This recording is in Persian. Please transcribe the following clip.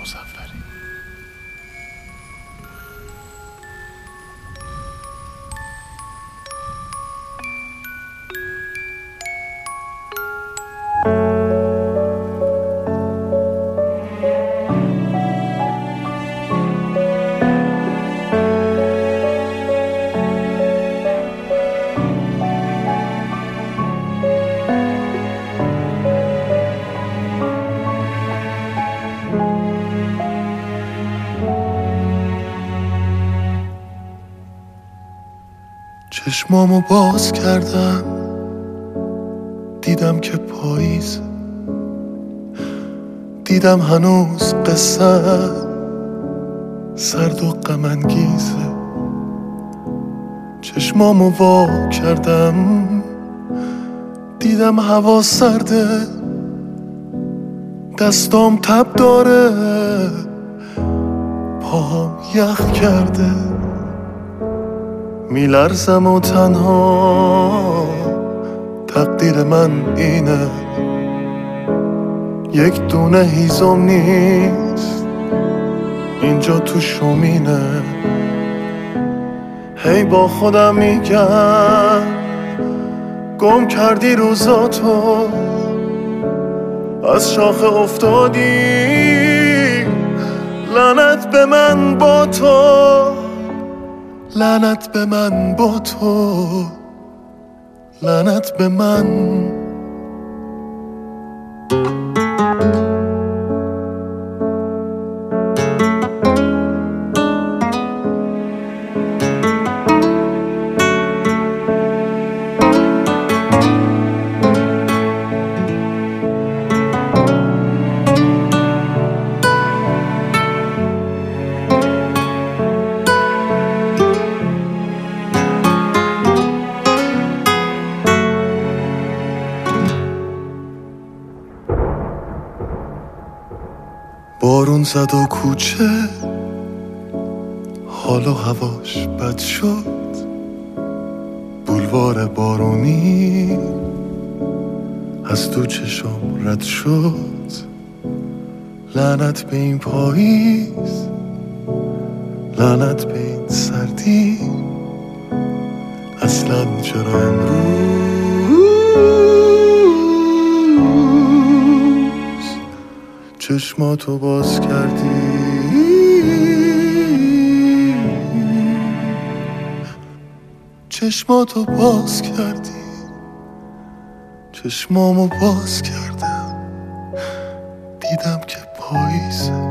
مظفری. چشمامو باز کردم، دیدم که پاییز، دیدم هنوز قصه سرد و غم انگیزه. چشمامو وا کردم، دیدم هوا سرده، دستام تب داره، پاهم یخ کرده. میلرزم و تنها تقدیر من اینه، یک دونه هیزم نیست اینجا تو شومینه. هی با خودم میگم گم کردی روزاتو، از شاخه افتادی، لعنت به من با تو، لعنت به من با تو، لعنت به من. بارون زد و کوچه حال و هواش بد شد، بولوار بارونی از تو چشم رد شد. لعنت به این پاییز، لعنت به این سردی، اصلا چرا امروز چشماتو باز کردی؟ چشماتو باز کردی، چشمامو باز کردم، دیدم که پاییزه.